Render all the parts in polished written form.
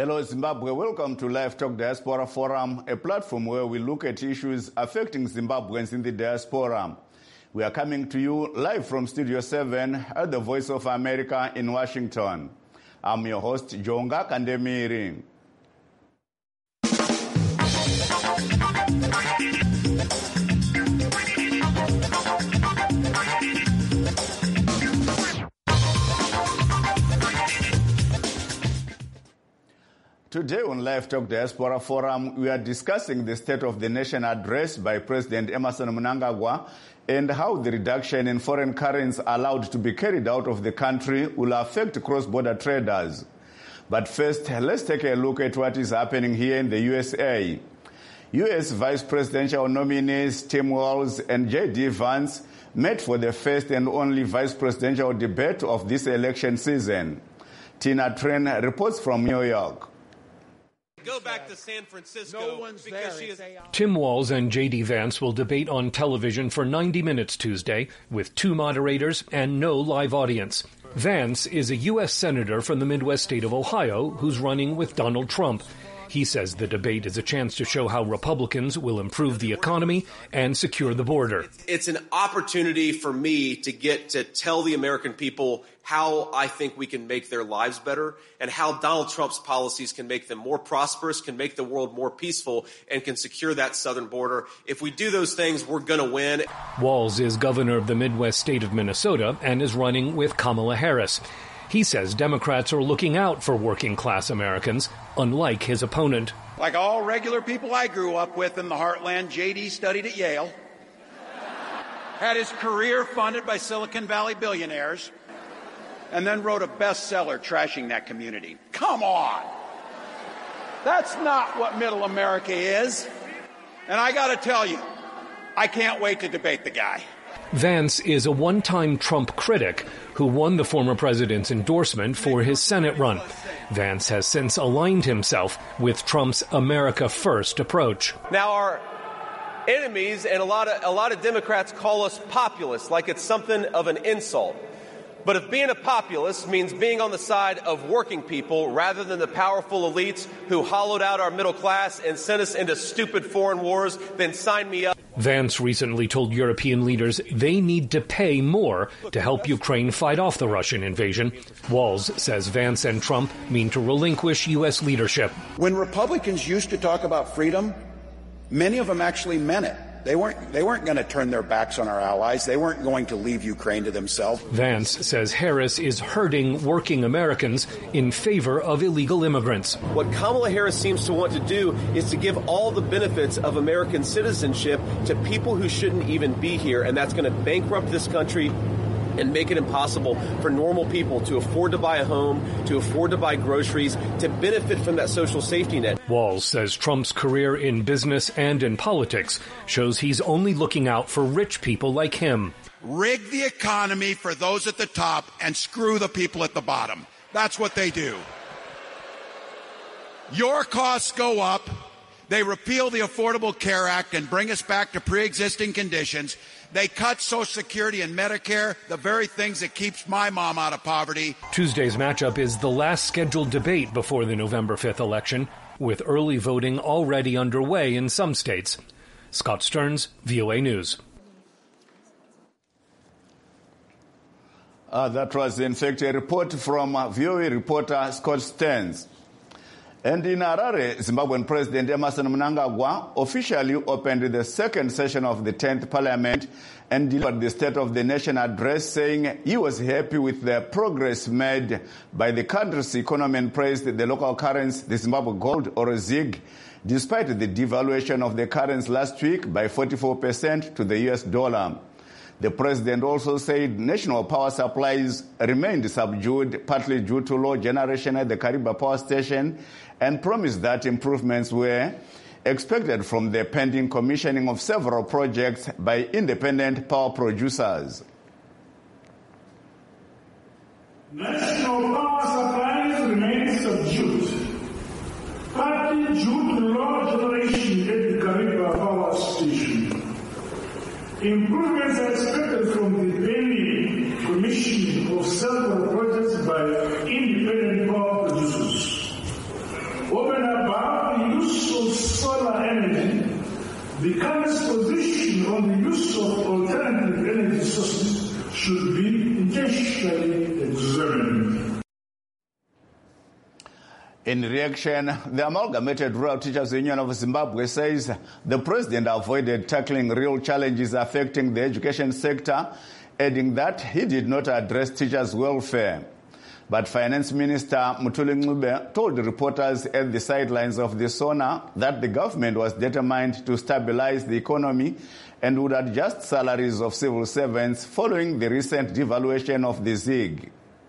Hello Zimbabwe, welcome to Live Talk Diaspora Forum, a platform where we look at issues affecting Zimbabweans in the diaspora. We are coming to you live from Studio 7 at the Voice of America in Washington. I'm your host, Jonga Kandemiri. Today on Live Talk Diaspora Forum, we are discussing the State of the Nation address by President Emmerson Mnangagwa and how the reduction in foreign currency allowed to be carried out of the country will affect cross-border traders. But first, let's take a look at what is happening here in the USA. U.S. Vice Presidential nominees Tim Walz and J.D. Vance met for the first and only vice presidential debate of this election season. Tina Tren reports from New York. Go back to San Francisco because she is... Tim Walz and J.D. Vance will debate on television for 90 minutes Tuesday with 2 moderators and no live audience. Vance is a U.S. Senator from the Midwest state of Ohio who's running with Donald Trump. He says the debate is a chance to show how Republicans will improve the economy and secure the border. It's an opportunity for me to get to tell the American people how I think we can make their lives better and how Donald Trump's policies can make them more prosperous, can make the world more peaceful, and can secure that southern border. If we do those things, we're going to win. Walz is governor of the Midwest state of Minnesota and is running with Kamala Harris. He says Democrats are looking out for working-class Americans, unlike his opponent. Like all regular people I grew up with in the heartland, J.D. studied at Yale, had his career funded by Silicon Valley billionaires, and then wrote a bestseller trashing that community. Come on! That's not what middle America is. And I got to tell you, I can't wait to debate the guy. Vance is a one-time Trump critic who won the former president's endorsement for his Senate run. Vance has since aligned himself with Trump's America First approach. Now, our enemies and a lot of Democrats call us populists, like it's something of an insult. But if being a populist means being on the side of working people rather than the powerful elites who hollowed out our middle class and sent us into stupid foreign wars, then sign me up. Vance recently told European leaders they need to pay more to help Ukraine fight off the Russian invasion. Walz says Vance and Trump mean to relinquish U.S. leadership. When Republicans used to talk about freedom, many of them actually meant it. They weren't going to turn their backs on our allies. They weren't going to leave Ukraine to themselves. Vance says Harris is hurting working Americans in favor of illegal immigrants. What Kamala Harris seems to want to do is to give all the benefits of American citizenship to people who shouldn't even be here, and that's going to bankrupt this country and make it impossible for normal people to afford to buy a home, to afford to buy groceries, to benefit from that social safety net. Walz says Trump's career in business and in politics shows he's only looking out for rich people like him. Rig the economy for those at the top and screw the people at the bottom. That's what they do. Your costs go up. They repeal the Affordable Care Act and bring us back to pre-existing conditions. They cut Social Security and Medicare, the very things that keeps my mom out of poverty. Tuesday's matchup is the last scheduled debate before the November 5th election, with early voting already underway in some states. Scott Stearns, VOA News. That was, in fact, a report from VOA reporter Scott Stearns. And in Harare, Zimbabwean President Emmerson Mnangagwa officially opened the second session of the 10th Parliament and delivered the State of the Nation address, saying he was happy with the progress made by the country's economy and praised the local currency, the Zimbabwe gold, or ZiG, despite the devaluation of the currency last week by 44% to the US dollar. The president also said national power supplies remained subdued, partly due to low generation at the Kariba power station, and promised that improvements were expected from the pending commissioning of several projects by independent power producers. National power supplies remain subdued, partly due to low generation at the Kariba power station. Improvements are expected from the pending commissioning of several projects by independent power producers. should be intentionally examined. In reaction, the Amalgamated Rural Teachers Union of Zimbabwe says the president avoided tackling real challenges affecting the education sector, adding that he did not address teachers' welfare. But Finance Minister Mutuli Ncube told reporters at the sidelines of the SONA that the government was determined to stabilize the economy and would adjust salaries of civil servants following the recent devaluation of the ZiG.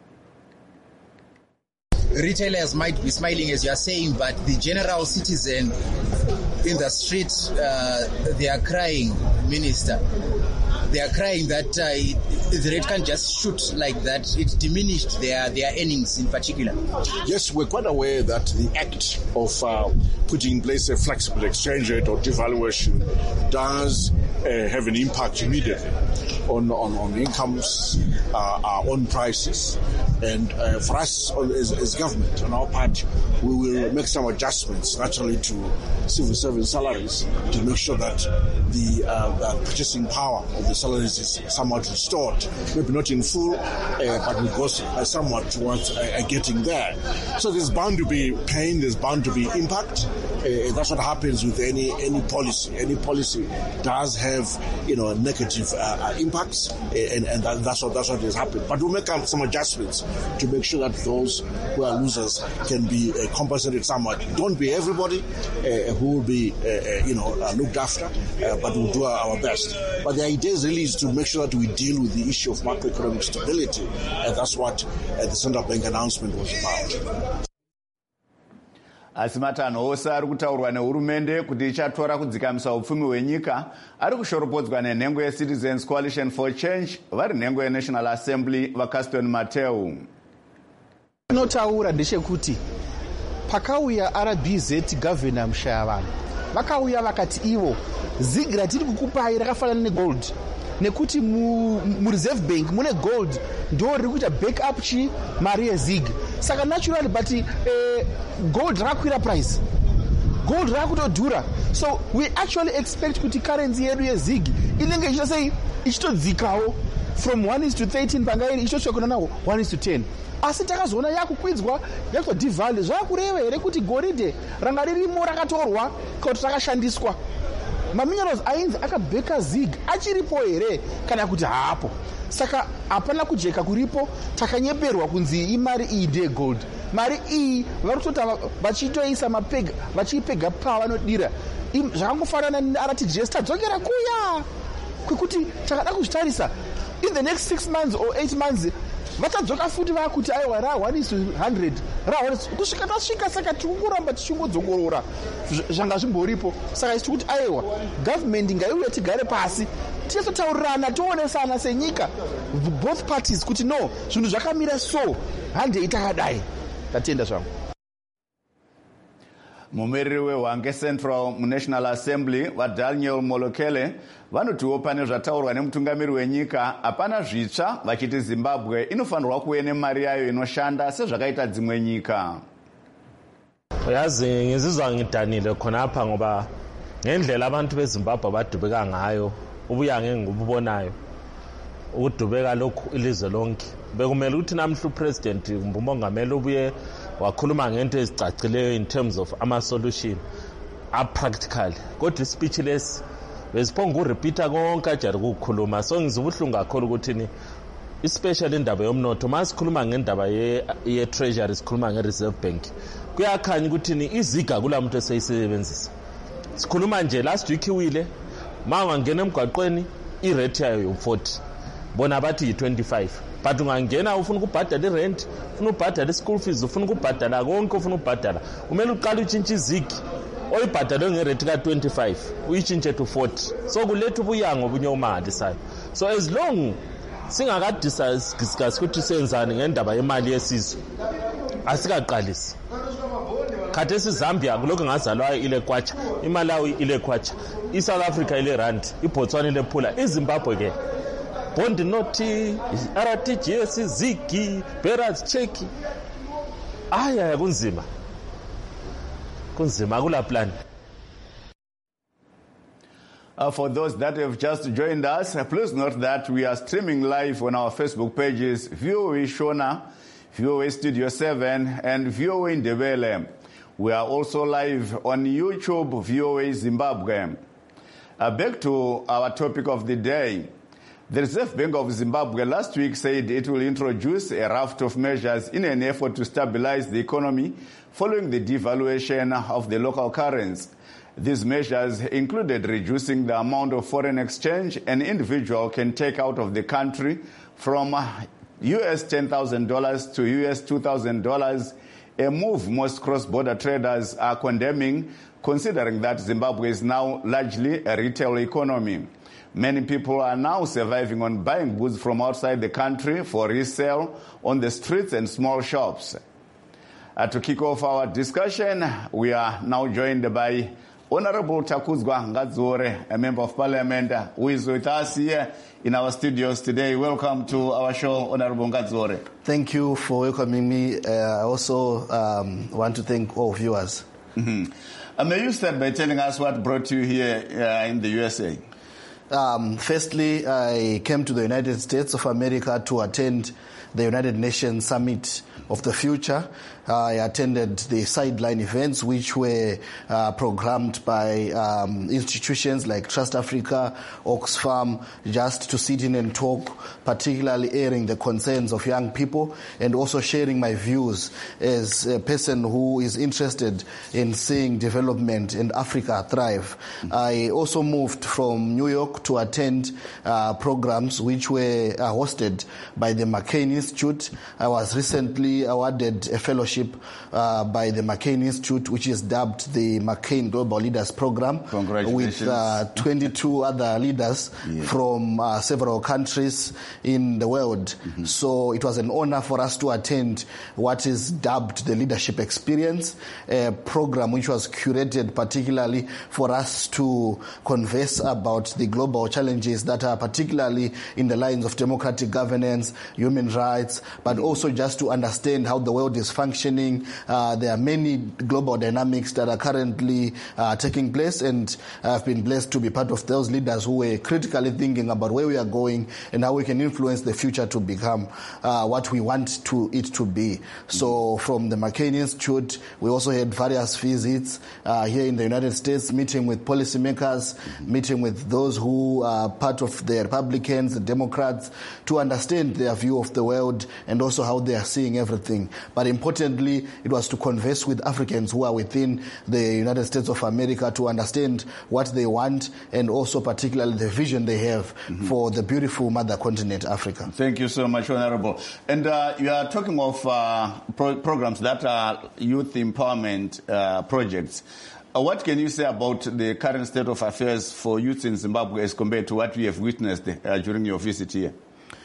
Retailers might be smiling as you are saying, but the general citizen in the street, they are crying, Minister. They are crying that the rate can't just shoot like that. It diminished their earnings in particular. Yes, we're quite aware that the act of putting in place a flexible exchange rate or devaluation does have an impact immediately on incomes, on prices. And for us as government, on our part, we will make some adjustments naturally to civil service salaries to make sure that the purchasing power of the salaries is somewhat restored. Maybe not in full, but we go somewhat towards getting there. So there's bound to be pain, there's bound to be impact. That's what happens with any policy. Any policy does have, negative impacts, and that's what has happened. But we'll make some adjustments to make sure that those who are losers can be compensated somewhat. Don't be everybody who will be, looked after, but we'll do our best. But the idea is really to make sure that we deal with the issue of macroeconomic stability, and that's what the central bank announcement was about. Asi matanho ose ari kutaurwa nehurumende kuti ichatora kudzikamisa upfumi hwenyika ari kushoropodzwa nenhengo yeCitizens Coalition for Change vari nhengo yeNational Assembly vaCaston Mateu. Notaura ndechekuti pakauya RBZ governor Mushayavanhu vakauya vakati ivo ZiG ratiri kukupai rakafanana negold nekuti mureserve bank mune gold ndo riri kuita backup mari yeZiG saka naturally but gold rakakwira price, gold rakutodhura, so we actually expect kuti currency yedu yeZiG inenge ichita ichitodzikawo from 1:13 pangairi ichitosvika nawo 1:10. Asi takazoona yakukwidzwa yakutodivalue zvakureva here kuti goridhe ranga ririmo rakatorwa kuti rakashandiswa. Maminerals ainzi akabheka ZiG achiripo here kana kuti haapo. Saka hapana kujeka kuripo, takanyeperwa kunzi imari iyi ndeye gold. Mari iyi varikutota vachitoisa mapega vachiipega pavanodira. Zvakangofanana neRTGS tadzokera kuya kwekuti takada kuzvitarisa in the next 6 months or 8 months vachadzoka futi vakuti aiwa ra 1:100 ra kusvika tasvika, saka tikungoramba tichingodzokorora zvanga zvimboripo. Saka isi kuti aiwa government ngaiuye tigare pasi tichitotaurirana toonesana senyika both parties kuti no zvinhu zvakamira so handei takadai tatenda zvangu. Mumiriri weHwange Central muNational Assembly vaDaniel Molokele vanotiwo pane zvataurwa nemutungamiri wenyika hapana zvitsva vachiti Zimbabwe inofanirwa kuve nemari yayo inoshanda sezvakaita dzimwe nyika. Yazi ngizizwa ngiddanile khonapha ngoba ngendlela abantu beZimbabwe badubeka ngayo ubuyange ngububonayo ukudubeka lokhu ilizwe lonke bekumele ukuthi namhla upresident umongameli ubuye wakhuluma ngento ezicacileyo in terms of ama-solution a-practical. Kodwa ispeech lesi besiphonga urepeata konke ajari ukukhuluma, so ngizibuhlungu kakhulu ukuthi especially indaba yomnotho masikhuluma ngendaba ye-treasury sikhuluma nge-reserve bank kuyakhanya ukuthi iziga kula muntu eseyisebenzisa. Sikhuluma nje last week iwile mangangena emgwaqweni irate yayo yo-40 bona bathi yi-25, but ungangena ufuna ukubhadala irent, ufuna ukubhadala ischool fees, ufuna ukubhadala konke ufuna ukubhadala, kumele uqale utshintshe izigi oyibhadalwe ngerate ka-25 uyitshintshe to 40, so kuletha ubuyango obunyomali sayo. So as long singakadiscuss ukuthi senzani ngendaba yemali yesizwe asikaqalisi. Khathesi Zambia kulokhu ngazalwayo ile kwacha, iMalawi ile kwacha, iSouth Africa ile rand, iBotswana ile phula, iZimbabwe ke bond noti, RTGS, ZiG, Beras check. Aya kunzima kula plan. For those that have just joined us, please note that we are streaming live on our Facebook pages, VOA Shona, VOA Studio 7, and VOA Ndebele. We are also live on YouTube, VOA Zimbabwe. Back to our topic of the day. The Reserve Bank of Zimbabwe last week said it will introduce a raft of measures in an effort to stabilize the economy following the devaluation of the local currency. These measures included reducing the amount of foreign exchange an individual can take out of the country from US $10,000 to US $2,000, a move most cross-border traders are condemning, considering that Zimbabwe is now largely a retail economy. Many people are now surviving on buying goods from outside the country for resale on the streets and small shops. To kick off our discussion, we are now joined by Honorable Takuzwa Ngadzore, a member of parliament who is with us here in our studios today. Welcome to our show, Honorable Ngadzore. Thank you for welcoming me. I also want to thank all viewers. Mm-hmm. May you start by telling us what brought you here in the USA? Firstly, I came to the United States of America to attend the United Nations Summit of the Future. I attended the sideline events which were programmed by institutions like Trust Africa, Oxfam, just to sit in and talk, particularly airing the concerns of young people and also sharing my views as a person who is interested in seeing development in Africa thrive. I also moved from New York to attend programs which were hosted by the McCain Institute. I was recently awarded a fellowship by the McCain Institute, which is dubbed the McCain Global Leaders Program, with 22 other leaders from several countries in the world. Mm-hmm. So it was an honor for us to attend what is dubbed the Leadership Experience, a program which was curated particularly for us to converse about the global challenges that are particularly in the lines of democratic governance, human rights, but also just to understand how the world is functioning. There are many global dynamics that are currently taking place, and I've been blessed to be part of those leaders who were critically thinking about where we are going and how we can influence the future to become what we want it to be. So from the McCain Institute, we also had various visits here in the United States, meeting with policymakers, meeting with those who are part of the Republicans, the Democrats, to understand their view of the world and also how they are seeing everything. But importantly, it was to converse with Africans who are within the United States of America to understand what they want and also particularly the vision they have for the beautiful mother continent, Africa. Thank you so much, Honorable. And you are talking of programs that are youth empowerment projects. What can you say about the current state of affairs for youth in Zimbabwe as compared to what we have witnessed during your visit here?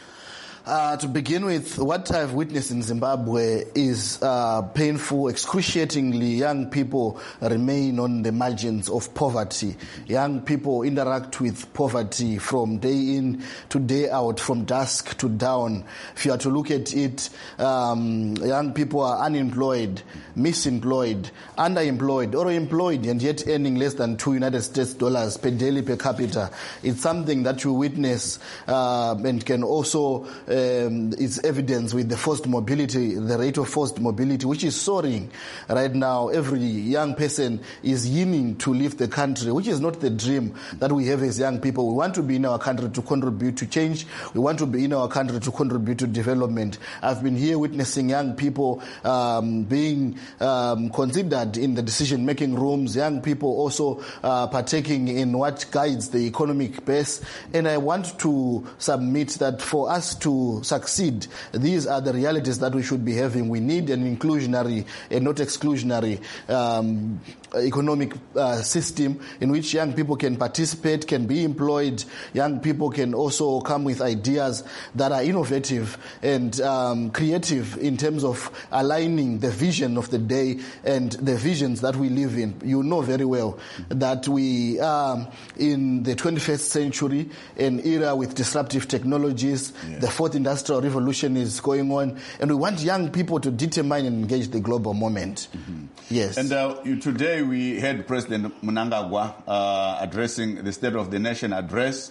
To begin with, what I've witnessed in Zimbabwe is painful, excruciatingly. Young people remain on the margins of poverty. Young people interact with poverty from day in to day out, from dusk to dawn. If you are to look at it, young people are unemployed, misemployed, underemployed, or employed, and yet earning less than $2 United States per daily per capita. It's something that you witness and can also is evidence with the forced mobility, the rate of forced mobility, which is soaring right now. Every young person is yearning to leave the country, which is not the dream that we have as young people. We want to be in our country to contribute to change. We want to be in our country to contribute to development. I've been here witnessing young people being considered in the decision-making rooms, young people also partaking in what guides the economic base. And I want to submit that for us to succeed, these are the realities that we should be having. We need an inclusionary and not exclusionary economic system in which young people can participate, can be employed. Young people can also come with ideas that are innovative and creative in terms of aligning the vision of the day and the visions that we live in. You know very well that we are in the 21st century, an era with disruptive technologies. The fourth industrial revolution is going on, and we want young people to determine and engage the global moment. Mm-hmm. Yes. And today we heard President Mnangagwa addressing the State of the Nation address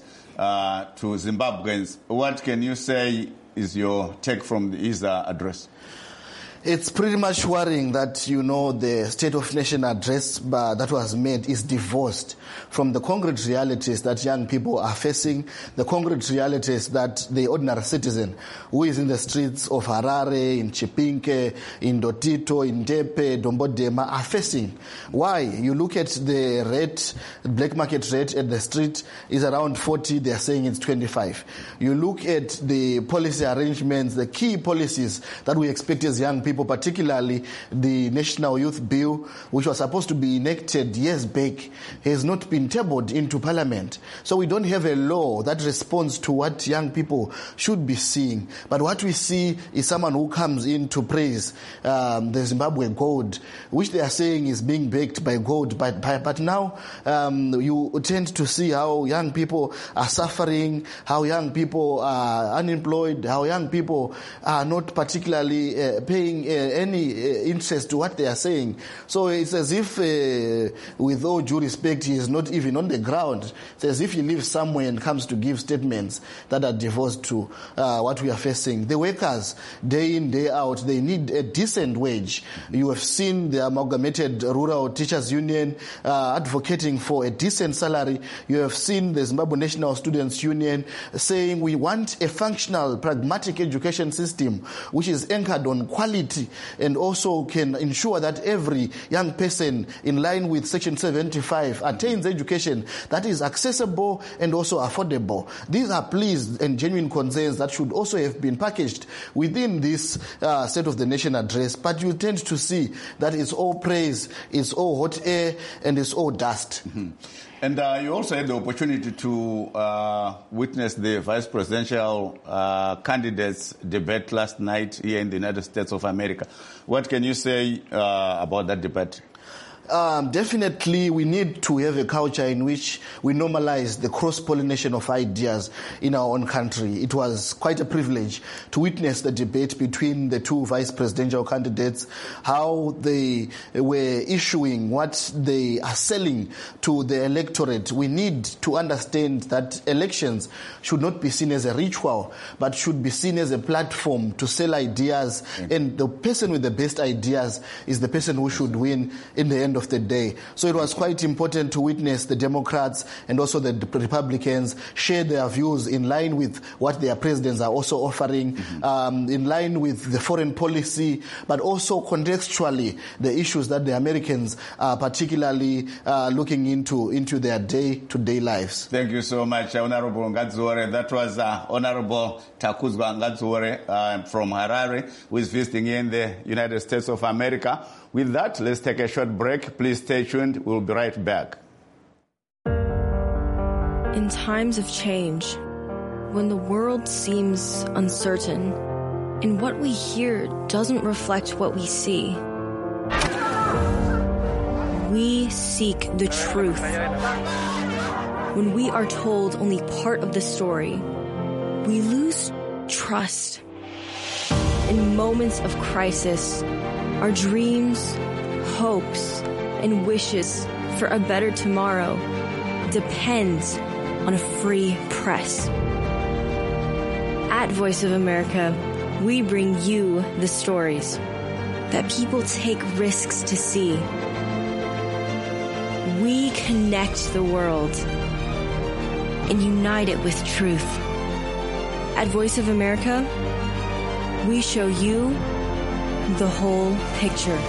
to Zimbabweans. What can you say is your take from his address? It's pretty much worrying that, the State of Nation address that was made is divorced from the concrete realities that young people are facing, the concrete realities that the ordinary citizen who is in the streets of Harare, in Chipinge, in Dotito, in Tepe, Dombodema are facing. Why? You look at the rate, black market rate at the street is around 40, they're saying it's 25. You look at the policy arrangements, the key policies that we expect as young people, particularly the National Youth Bill, which was supposed to be enacted years back, has not been tabled into Parliament. So we don't have a law that responds to what young people should be seeing. But what we see is someone who comes in to praise the Zimbabwe gold, which they are saying is being backed by gold. But now you tend to see how young people are suffering, how young people are unemployed, how young people are not particularly paying any interest to what they are saying. So it's as if, with all due respect, he is not even on the ground. It's as if he lives somewhere and comes to give statements that are divorced to what we are facing. The workers, day in, day out, they need a decent wage. You have seen the Amalgamated Rural Teachers Union advocating for a decent salary. You have seen the Zimbabwe National Students Union saying we want a functional, pragmatic education system which is anchored on quality and also can ensure that every young person, in line with Section 75, attains education that is accessible and also affordable. These are pleas and genuine concerns that should also have been packaged within this State of the Nation address, but you tend to see that it's all praise, it's all hot air, and it's all dust. Mm-hmm. And you also had the opportunity to witness the vice presidential candidates debate last night here in the United States of America. What can you say about that debate? Definitely, we need to have a culture in which we normalize the cross-pollination of ideas in our own country. It was quite a privilege to witness the debate between the two vice presidential candidates, how they were issuing what they are selling to the electorate. We need to understand that elections should not be seen as a ritual, but should be seen as a platform to sell ideas. Mm-hmm. And the person with the best ideas is the person who should win in the end of the day. So it was quite important to witness the Democrats and also the Republicans share their views in line with what their presidents are also offering, mm-hmm. In line with the foreign policy, but also contextually the issues that the Americans are particularly looking into their day-to-day lives. Thank you so much, Honorable Ngadzore. That was Honorable Takuzwa Ngadzore from Harare, who is visiting here in the United States of America. With that, let's take a short break. Please stay tuned. We'll be right back. In times of change, when the world seems uncertain and what we hear doesn't reflect what we see, we seek the truth. When we are told only part of the story, we lose trust. In moments of crisis, our dreams, hopes, and wishes for a better tomorrow depends on a free press. At Voice of America, we bring you the stories that people take risks to see. We connect the world and unite it with truth. At Voice of America, we show you the whole picture.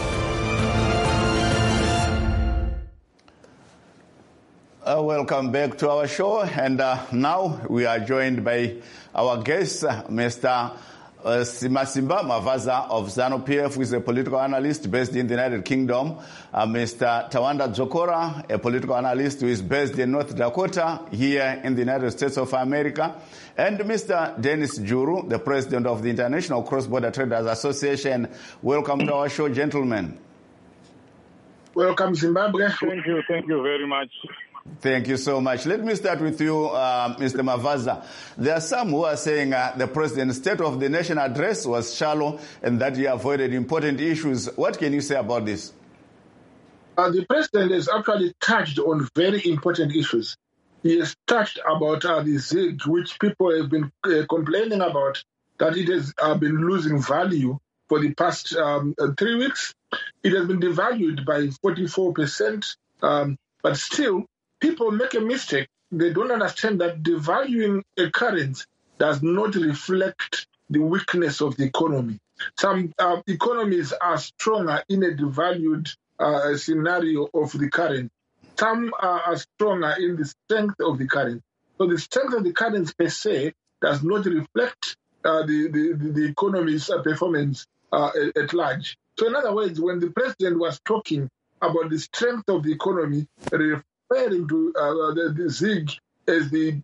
Welcome back to our show, and now we are joined by our guest, Mr. Simasimba Mavaza of ZANU-PF, who is a political analyst based in the United Kingdom, Mr. Tawanda Dzokora, a political analyst who is based in North Dakota, here in the United States of America, and Mr. Dennis Juru, the president of the International Cross-Border Traders Association. Welcome to our show, gentlemen. Welcome, Zimbabwe. Thank you very much. Thank you so much. Let me start with you, Mr. Mavaza. There are some who are saying the President's State of the Nation address was shallow and that he avoided important issues. What can you say about this? The President has actually touched on very important issues. He has touched about the ZIG, which people have been complaining about, that it has been losing value for the past 3 weeks. It has been devalued by 44%, but still, people make a mistake. They don't understand that devaluing a currency does not reflect the weakness of the economy. Some economies are stronger in a devalued scenario of the currency. Some are stronger in the strength of the currency. So the strength of the currency per se does not reflect the economy's performance at large. So in other words, when the President was talking about the strength of the economy, referring to the ZIG as the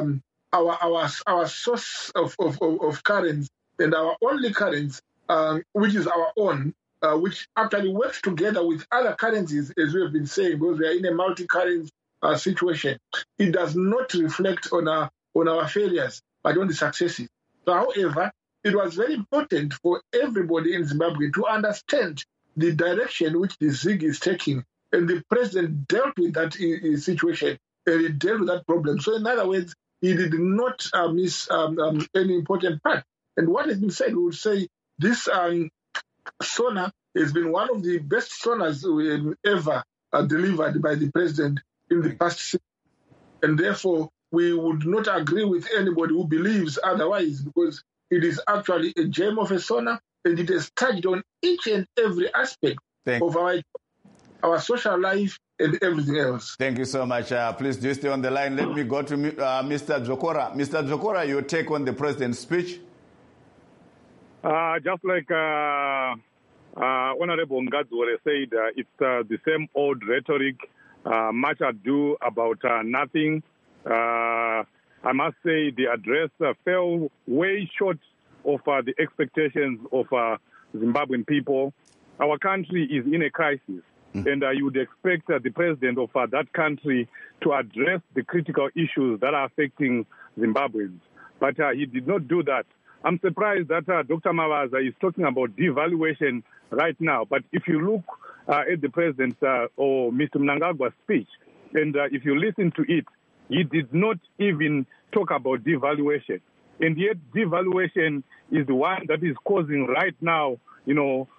our source of currency and our only currency, which is our own, which actually works together with other currencies, as we have been saying, because we are in a multi-currency situation. It does not reflect on our failures, but on the successes. So, however, it was very important for everybody in Zimbabwe to understand the direction which the ZIG is taking, and the President dealt with that situation, and he dealt with that problem. So, in other words, he did not miss any important part. And what has been said, we would say this SONA has been one of the best SONAs ever delivered by the President in the past 6 years. And therefore, we would not agree with anybody who believes otherwise, because it is actually a gem of a SONA, and it has touched on each and every aspect of our social life and everything else. Thank you so much. Please do stay on the line. Let me go to Mr. Dzokora. Mr. Dzokora, your take on the President's speech? Just like Honorable Ngadzore said, it's the same old rhetoric, much ado about nothing. I must say the address fell way short of the expectations of Zimbabwean people. Our country is in a crisis, and you would expect the president of that country to address the critical issues that are affecting Zimbabweans. But he did not do that. I'm surprised that Dr. Mavaza is talking about devaluation right now. But if you look at the president's or Mr. Mnangagwa's speech, and if you listen to it, he did not even talk about devaluation. And yet devaluation is the one that is causing right now, a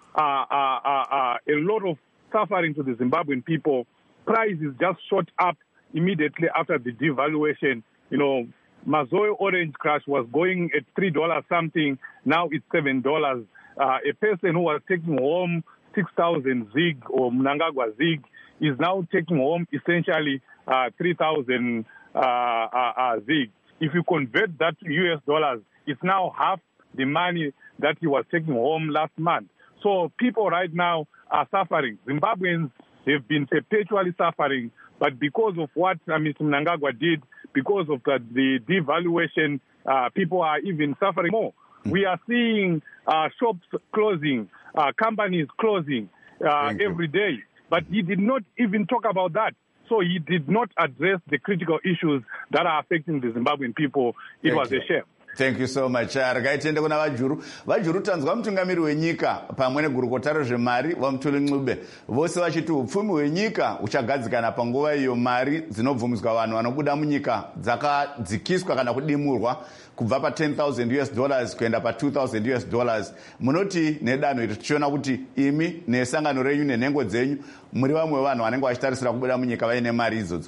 lot of suffering to the Zimbabwean people. Prices just shot up immediately after the devaluation. Mazoe Orange Crush was going at $3 something. Now it's $7. A person who was taking home 6,000 ZIG or Mnangagwa ZIG is now taking home essentially 3,000 ZIG. If you convert that to US dollars, it's now half the money that he was taking home last month. So people right now are suffering. Zimbabweans have been perpetually suffering, but because of what Mr. Mnangagwa did, because of the devaluation, people are even suffering more. We are seeing shops closing, companies closing every day. But he did not even talk about that. So he did not address the critical issues that are affecting the Zimbabwean people. It was a shame. Thank you so much. Rakaitende kuna vajuru tanzwa mutungamiri wenyika pamwe negurukota rezvemari vaMutuli Ncube vose vachiti upfumi hwenyika uchagadzikana panguva iyo mari dzinobvumiswa vanhu vanobuda munyika dzakadzikiswa kana kudimurwa kubva pa$10,000 US kuenda pa$2,000 US. Munoti nedanho iri tichiona kuti imi nesangano renyu nenhengo dzenyu muri vamwe vanhu vanenge vachitarisira kubuda munyika vaine mari idzodzo?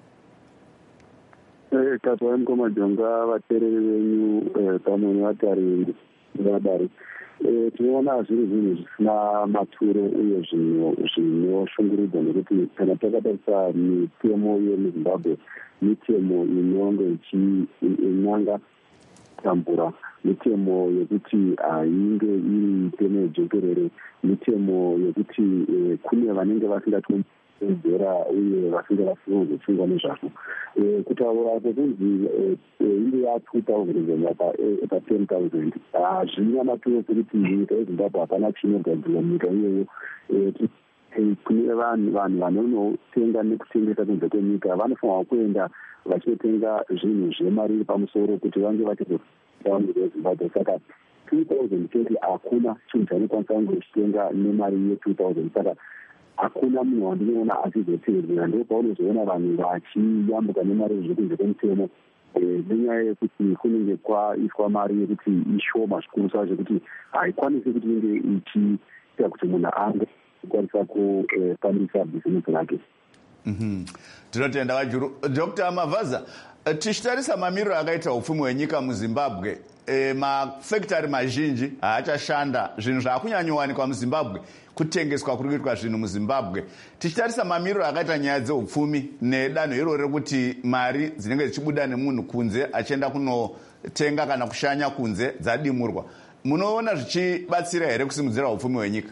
Katwa Mkomajonga vatereri venyu pamwe nevatariri vadare tinoona zviri zvinhu zvisina maturo uye zvinoshungurudza nekuti kana takatarisa mitemo yemuzimbabwe mitemo inonge ichinanga tambura, mitemo yekuti inge iri mitemo yejekerere, mitemo yekuti kune vanenge vasingatonzera uye vasinga vasina kuzotsungwa nezvazvo. Kutaura kwekunzi inge ya2,000 pa10,000 hazvina maturo sekuti nyika yezimbabwe hapana chinogadzirwa munyika iyoyo. kune vanhu vanonotenga nekutengesa kunze kwenyika vanofanirwa kuenda vachinotenga zvinhu zvemari iri pamusoro kuti vange vachizoamuzi wezimbabwe. Saka 2020 hakuna chinhu chanokwanisa kunge uchitenga nemari ye2000. Saka hakuna munhu wandinoona achizotevera. Ndo paunozoona vanhu vachiyambuka nemari zviri kunze kwemutemo nenyaya yekuti kunenge kwaiswa mari yekuti ishoma zvikuru sacho kuti haikwanisi kuti inge ichiita kuti munhu ange kwanisa kufambisa bhizinesi rake. Tinotenda vajuru. Dr. Mavaza, tichitarisa mamiriro akaita upfumi hwenyika muZimbabwe, mafactory mazhinji haachashanda, zvinhu zvaakunyanyowanikwa muZimbabwe, kutengeswa kuri kuitwa zvinhu muZimbabwe. Tichitarisa mamiriro akaita nyaya dzeupfumi nedanho iroro rekuti mari dzinenge dzichibuda nemunhu kunze achienda kunotenga kana kushanya kunze dzadimurwa, munoona zvichibatsira here kusimudzira upfumi hwenyika?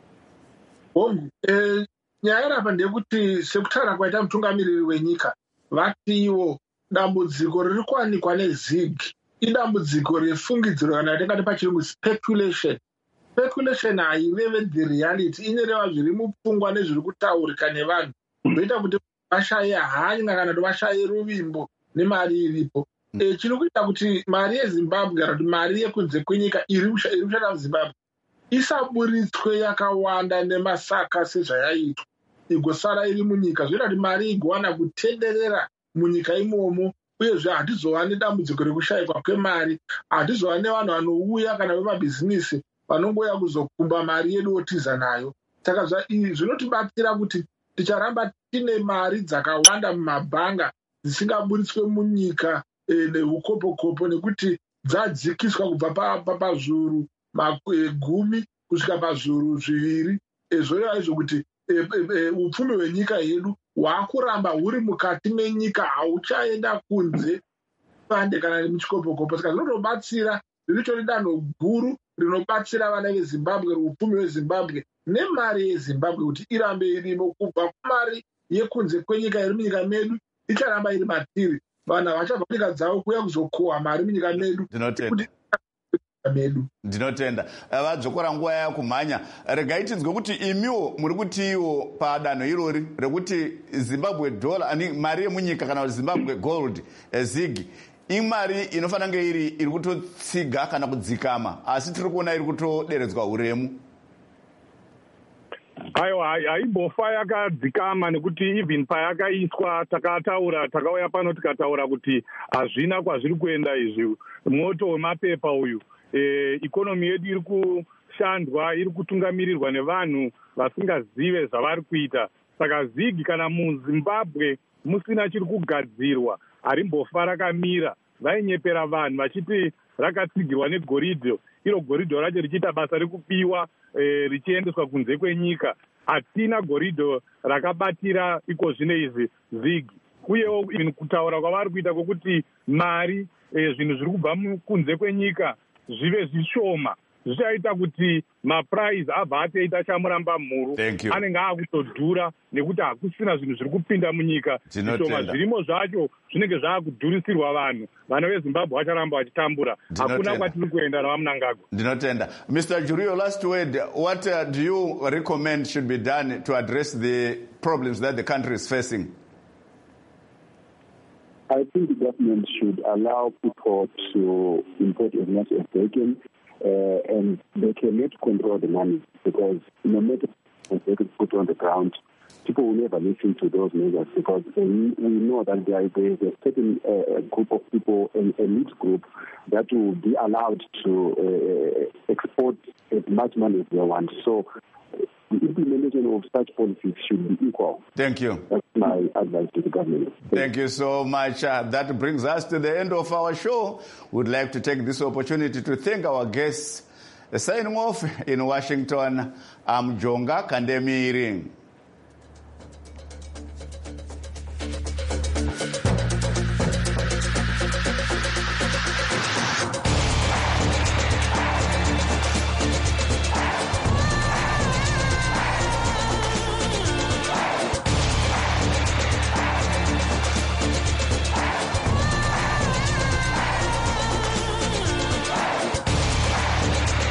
Nyaya yarapa ndeyekuti sekutaura kwaita mutungamiriri wenyika vatiwo dambudziko riri kuwanikwa neZIG idambudziko refungidziro kana yatingati pachirungu speculation. Speculation haireve the reality, inoreva zviri mupfungwa nezviri kutaurika nevanhu zvoita kuti vashaye hanya kana kuti vashaye ruvimbo nemari iripo. Chiri kuita kuti mari yeZimbabwe kana kuti mari yekunze kwenyika iri kushanda muZimbabwe isaburitswe yakawanda nemasaka sezvayaitwa igosara iri munyika, zvoita kuti mari igowana kutenderera munyika imomo. Uyezve hatizova nedambudziko rekushayikwa kwemari, hatizova nevanhu vanouya kana vemabhizinisi vanongoya kuzokumba mari yedu otiza nayo. Saka zvinotibatsira kuti ticharamba tine mari dzakawanda mumabhanga dzisingaburitswe munyika neukopo-kopo nekuti dzadzikiswa kubva pazviuru 10 kusvika pazviuru 2. Zvoreva izvo kuti upfumi hwenyika yedu hwakuramba huri mukati menyika, hauchaenda kunze pande kana nemuchikopo-kopo. Saka zvinotobatsira, riricho danho guru rinobatsira vana veZimbabwe, upfumi hweZimbabwe nemari yeZimbabwe kuti irambe irimo. Kubva kumari yekunze kwenyika iri munyika medu icharamba iri matiri, vanhu havachabva kunyika dzavo kuuya kuzokohwa mari munyika medu. Ndinotenda. Vadzokora nguva yakumhanya, regai tinzwe kuti imiwo muri kutiwo padanho irori rekuti Zimbabwe dollar mari yemunyika kana kuti Zimbabwe gold ZIG imari inofanira kunge iri kutotsiga kana kudzikama, asi tiri kuona iri kutoderedzwa uremu. Aiwa, haimbofa yakadzikama nekuti even payakaiswa takauya pano tikataura kuti hazvina kwazviri kuenda izvi. Moto wemapepa uyu, ikonomi yedu iri kushandwa, iri kutungamirirwa nevanhu vasingazive zvavari kuita. Saka ZIG kana muZimbabwe musina chiri kugadzirwa, harimbofa rakamira. Vainyepera vanhu vachiti rakatsigirwa negoridhe, iro goridhe racho richiita basa rekubiwa richiendeswa kunze kwenyika. Hatina goridhe rakabatira iko zvine izvi ZIG. Uyewo kutaura kwavari kuita kwokuti mari zvinhu zviri kubva kunze kwenyika zvive zvishoma zvichaita kuti mapuraizi abva atoita chamuramba mhuru, anenge akutodhura nekuti hakusina zvinhu zviri kupinda munyika. Zvishoma zvirimo zvacho zvinenge zvakudhurisirwa vanhu. Vana veZimbabwe vacharamba vachitambura. Hakuna kwatiri kuenda navamunangagwa. Ndinotenda. Mr. Jurio, last word, what do you recommend should be done to address the problems that the country is facing? I think the government should allow people to import as much as they can, and they cannot control the money, because no matter what they can put on the ground, people will never listen to those measures, because we know that there is a certain group of people, an elite group, that will be allowed to export as much money as they want. So the implementation of such policies should be equal. Thank you. That's my advice to the government. Thank you so much. That brings us to the end of our show. We'd like to take this opportunity to thank our guests. Signing off in Washington, I'm Jonga Kandemiri.